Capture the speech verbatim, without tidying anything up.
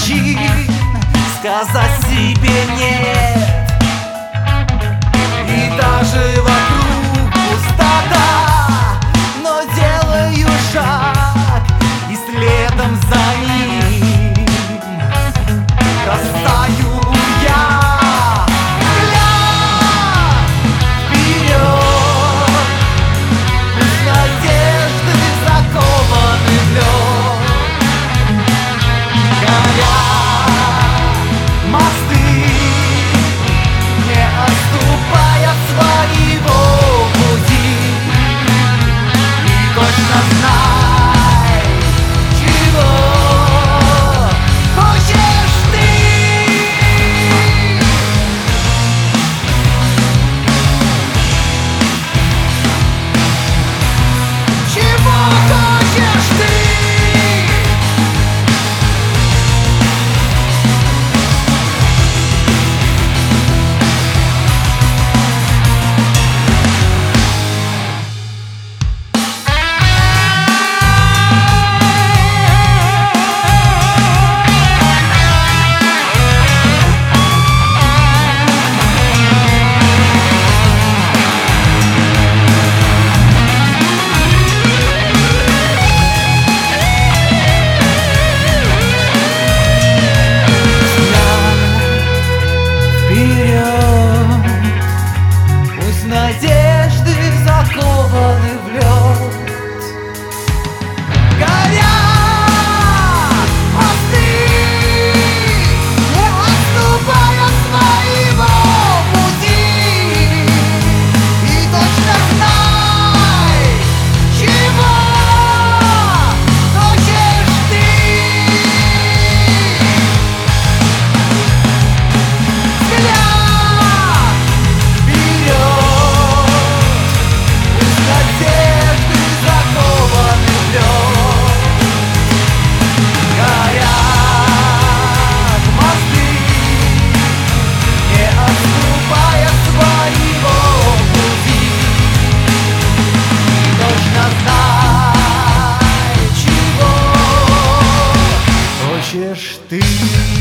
причин сказать себе нет. И даже вокруг пустота, но делаю шаг, и следом за ним растаю я. Взгляд вперед, пусть надежды закованы в лед. Горят мосты, не отступая от своего пути. И точно знай, чего хочешь ты. Чего хочешь ты? Пусть надежды закованы в лед. Горят мосты, не отступая от своего пути. И точно знай, чего хочешь ты. Взгляд вперед, пусть надежды закованы в лед. Горят мосты, не отступая от своего пути. И точно знай, чего хочешь ты.